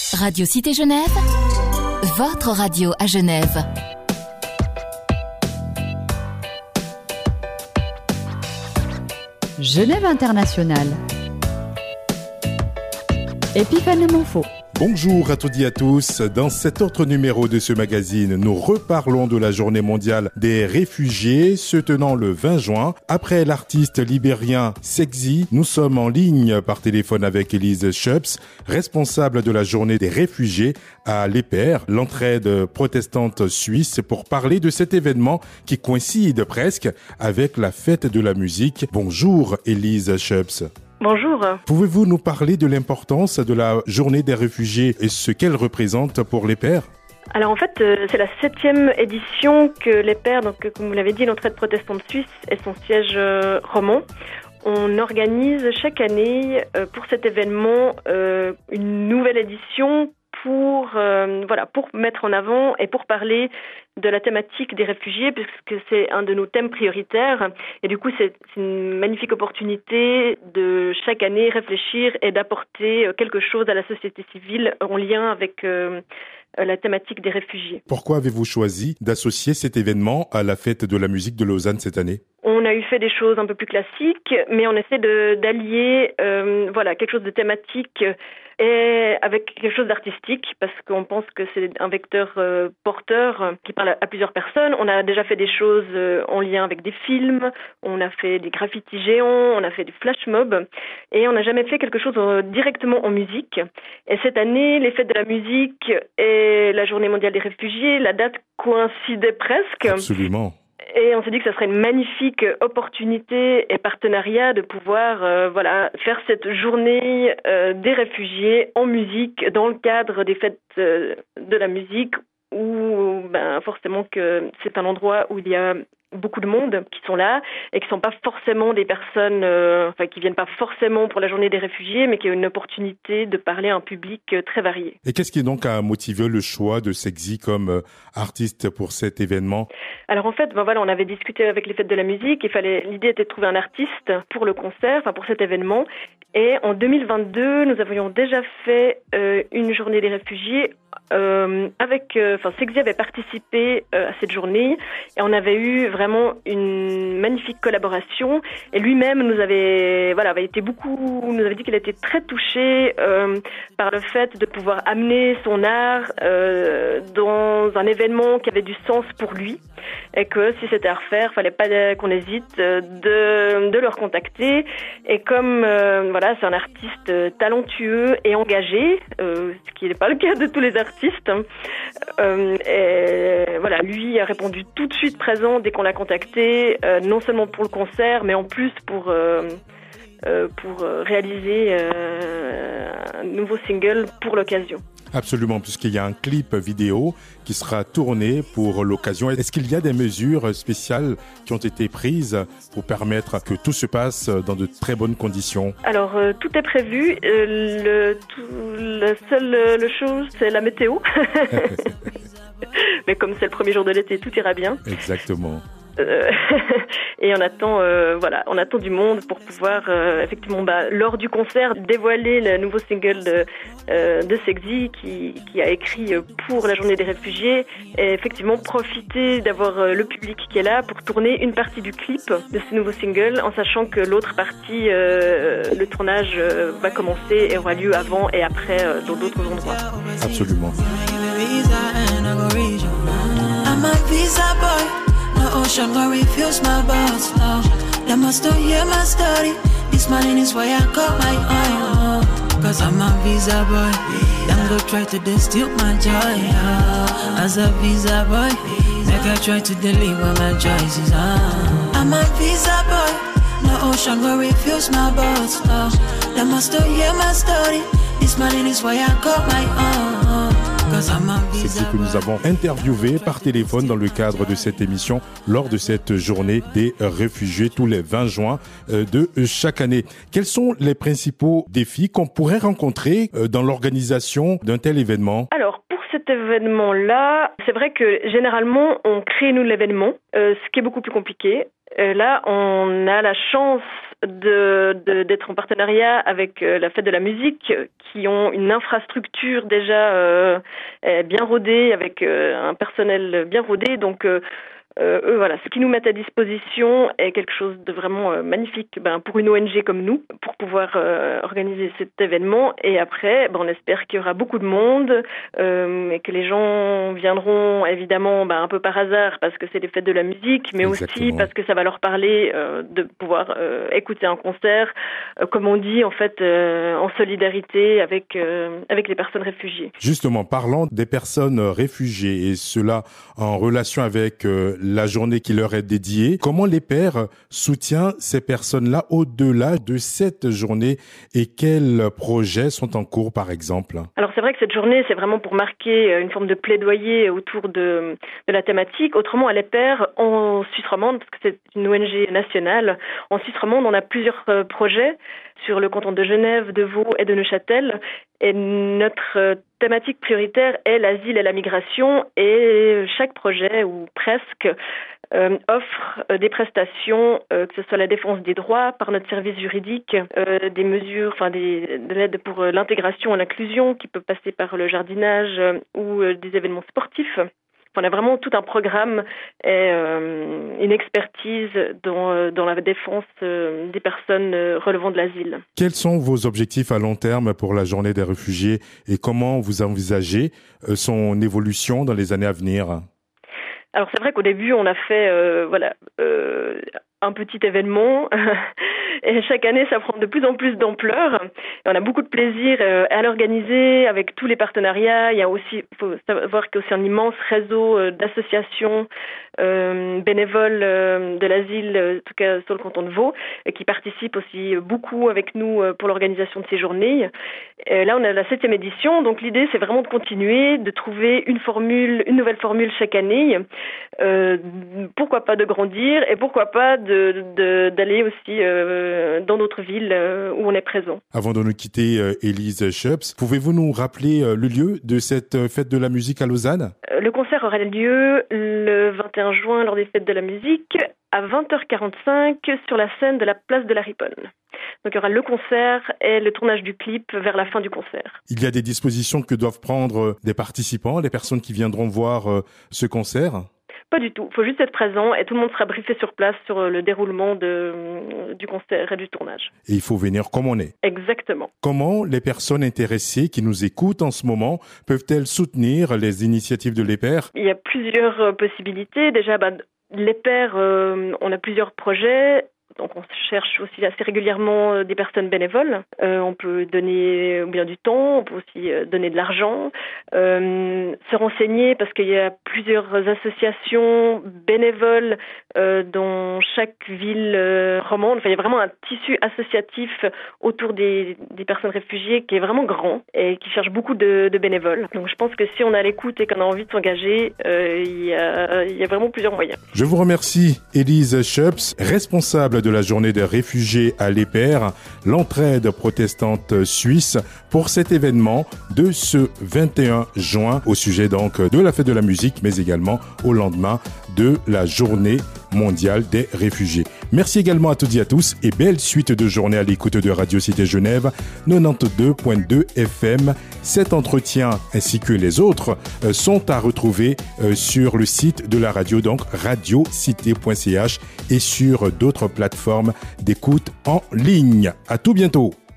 Radio Cité Genève, votre radio à Genève. Genève Internationale. Épiphane Monfaux. Bonjour à toutes et à tous. Dans cet autre numéro de ce magazine, nous reparlons de la journée mondiale des réfugiés se tenant le 20 juin. Après l'artiste libérien Sexy, nous sommes en ligne par téléphone avec Elise Schöps, responsable de la journée des réfugiés à l'EPER, l'entraide protestante suisse, pour parler de cet événement qui coïncide presque avec la fête de la musique. Bonjour Elise Schöps. Bonjour. Pouvez-vous nous parler de l'importance de la journée des réfugiés et ce qu'elle représente pour l'EPER ? Alors en fait, c'est la 7e édition que l'EPER, donc comme vous l'avez dit, l'entraide protestante suisse, est son siège roman. On organise chaque année pour cet événement une nouvelle édition pour mettre en avant et pour parler de la thématique des réfugiés, puisque c'est un de nos thèmes prioritaires. Et du coup, c'est une magnifique opportunité de chaque année réfléchir et d'apporter quelque chose à la société civile en lien avec la thématique des réfugiés. Pourquoi avez-vous choisi d'associer cet événement à la fête de la musique de Lausanne cette année ? On a fait des choses un peu plus classiques, mais on essaie d'allier quelque chose de thématique et avec quelque chose d'artistique, parce qu'on pense que c'est un vecteur porteur qui parle à plusieurs personnes. On a déjà fait des choses en lien avec des films, on a fait des graffitis géants, on a fait des flash mobs, et on n'a jamais fait quelque chose directement en musique. Et cette année, les fêtes de la musique et la journée mondiale des réfugiés, la date coïncidait presque. Absolument. Et on s'est dit que ça serait une magnifique opportunité et partenariat de pouvoir faire cette journée des réfugiés en musique dans le cadre des fêtes de la musique où forcément que c'est un endroit où il y a beaucoup de monde qui sont là et qui sont pas forcément des personnes qui viennent pas forcément pour la journée des réfugiés, mais qui ont une opportunité de parler à un public très varié. Et qu'est-ce qui donc a motivé le choix de Sexy comme artiste pour cet événement ? Alors en fait, on avait discuté avec les fêtes de la musique, l'idée était de trouver un artiste pour le concert, pour cet événement. Et en 2022, nous avions déjà fait une journée des réfugiés Sexy avait participé à cette journée et on avait eu vraiment une magnifique collaboration. Et lui-même nous avait dit qu'il était très touché par le fait de pouvoir amener son art dans un événement qui avait du sens pour lui, et que si c'était à refaire, fallait pas qu'on hésite de le recontacter. Et comme c'est un artiste talentueux et engagé, ce qui n'est pas le cas de tous les artistes, lui a répondu tout de suite présent dès qu'on l'a contacté, non seulement pour le concert, mais en plus pour réaliser un nouveau single pour l'occasion. Absolument, puisqu'il y a un clip vidéo qui sera tourné pour l'occasion. Est-ce qu'il y a des mesures spéciales qui ont été prises pour permettre que tout se passe dans de très bonnes conditions ? Alors, tout est prévu. La seule chose, c'est la météo. Mais comme c'est le premier jour de l'été, tout ira bien. Exactement. Et on attend du monde pour pouvoir effectivement lors du concert dévoiler le nouveau single de Sexy qui a écrit pour la journée des réfugiés, et effectivement profiter d'avoir le public qui est là pour tourner une partie du clip de ce nouveau single, en sachant que l'autre partie, le tournage va commencer et aura lieu avant et après dans d'autres endroits. Absolument. No ocean where refuse my boats, no. They must not hear my story. This morning is why I call my own. Cause I'm a visa boy. Them go try to distill my joy. As a visa boy, make I try to deliver my choices. I'm a visa boy. No ocean where refuse my boats, no. They must not hear my story. This morning is why I call my own. C'est ce que nous avons interviewé par téléphone dans le cadre de cette émission lors de cette journée des réfugiés tous les 20 juin de chaque année. Quels sont les principaux défis qu'on pourrait rencontrer dans l'organisation d'un tel événement ? Alors, pour cette cet événement-là, c'est vrai que généralement, on crée nous l'événement, ce qui est beaucoup plus compliqué. Là, on a la chance d'être en partenariat avec la Fête de la musique, qui ont une infrastructure déjà bien rodée, avec un personnel bien rodé. Donc, eux, voilà, ce qu'ils nous mettent à disposition est quelque chose de vraiment magnifique pour une ONG comme nous, pour pouvoir organiser cet événement. Et après, on espère qu'il y aura beaucoup de monde et que les gens viendront évidemment un peu par hasard parce que c'est les fêtes de la musique, mais aussi parce que ça va leur parler de pouvoir écouter un concert, comme on dit en fait, en solidarité avec les personnes réfugiées. Justement, parlant des personnes réfugiées et cela en relation avec la journée qui leur est dédiée. Comment les pères soutiennent ces personnes-là au-delà de cette journée et quels projets sont en cours, par exemple? Alors, c'est vrai que cette journée, c'est vraiment pour marquer une forme de plaidoyer autour de la thématique. Autrement, à les pères, en Suisse romande, parce que c'est une ONG nationale, en Suisse romande, on a plusieurs projets sur le canton de Genève, de Vaud et de Neuchâtel. Et notre thématique prioritaire est l'asile et la migration. Et chaque projet, ou presque, offre des prestations, que ce soit la défense des droits par notre service juridique, des mesures, de l'aide pour l'intégration et l'inclusion qui peut passer par le jardinage ou des événements sportifs. On a vraiment tout un programme et une expertise dans la défense des personnes relevant de l'asile. Quels sont vos objectifs à long terme pour la journée des réfugiés et comment vous envisagez son évolution dans les années à venir? Alors c'est vrai qu'au début on a fait un petit événement et chaque année ça prend de plus en plus d'ampleur et on a beaucoup de plaisir à l'organiser avec tous les partenariats. Il y a aussi, faut savoir qu'il y a aussi un immense réseau d'associations bénévoles de l'asile, en tout cas sur le canton de Vaud, qui participent aussi beaucoup avec nous pour l'organisation de ces journées. Là on a la 7e édition, donc l'idée c'est vraiment de continuer, de trouver une nouvelle formule chaque année, pourquoi pas de grandir et pourquoi pas d'aller aussi dans d'autres villes où on est présent. Avant de nous quitter, Élise Schöps, pouvez-vous nous rappeler le lieu de cette fête de la musique à Lausanne? Le concert aura lieu le 21 juin lors des fêtes de la musique à 20h45 sur la scène de la place de la Riponne. Donc il y aura le concert et le tournage du clip vers la fin du concert. Il y a des dispositions que doivent prendre des participants, les personnes qui viendront voir ce concert? Pas du tout. Il faut juste être présent et tout le monde sera briefé sur place sur le déroulement du concert et du tournage. Et il faut venir comme on est. Exactement. Comment les personnes intéressées qui nous écoutent en ce moment peuvent-elles soutenir les initiatives de l'EPER? Il y a plusieurs possibilités. Déjà, l'EPER, on a plusieurs projets. Donc on cherche aussi assez régulièrement des personnes bénévoles. On peut donner bien du temps, on peut aussi donner de l'argent, se renseigner parce qu'il y a plusieurs associations bénévoles dans chaque ville romande. Enfin, il y a vraiment un tissu associatif autour des personnes réfugiées qui est vraiment grand et qui cherche beaucoup de bénévoles. Donc je pense que si on a l'écoute et qu'on a envie de s'engager, il y a vraiment plusieurs moyens. Je vous remercie, Élise Schöps, responsable de la journée des réfugiés à l'EPER, l'entraide protestante suisse, pour cet événement de ce 21 juin au sujet donc de la fête de la musique, mais également au lendemain de la journée mondiale des réfugiés. Merci également à toutes et à tous et belle suite de journée à l'écoute de Radio Cité Genève 92.2 FM. Cet entretien ainsi que les autres sont à retrouver sur le site de la radio, donc radiocité.ch, et sur d'autres plateformes d'écoute en ligne. À tout bientôt.